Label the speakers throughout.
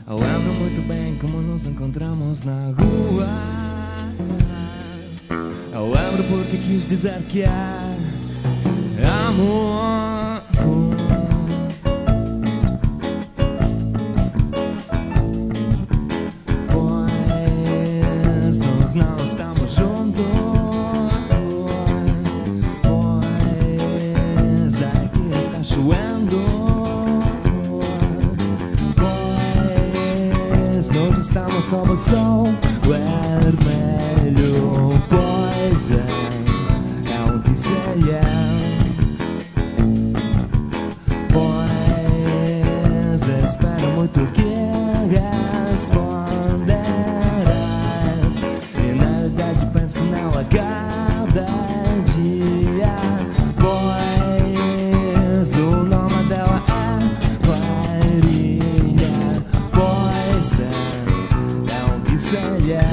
Speaker 1: Eu lembro muito bem como nos encontramos na rua. Eu lembro porque quis dizer que é amor. Pois nós não estamos juntos. Pois aqui está chovendo. Nós estamos sob o sol vermelho. Pois é o que sei é. Pois espero muito que responderás. E na verdade penso nela cada dia. Pois o nome dela é Clarinha. Pois é o que sei é.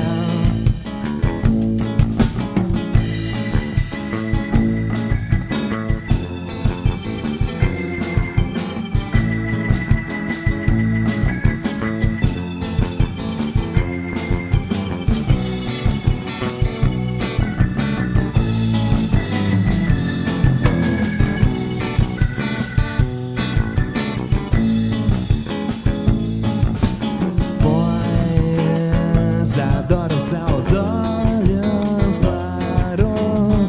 Speaker 1: Adoro seus olhos claros.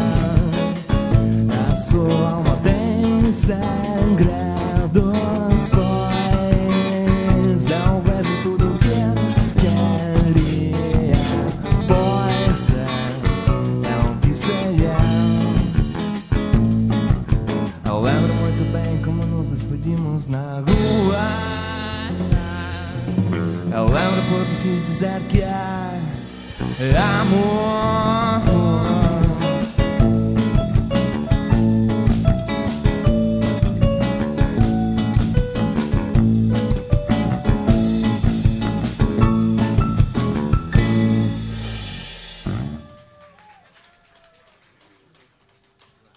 Speaker 1: A sua alma tem segredos. Pois eu vejo tudo o que queria. Pois é o que sei é. Eu lembro muito bem como nos despedimos na rua. Eu lembro porque quis dizer que é amor.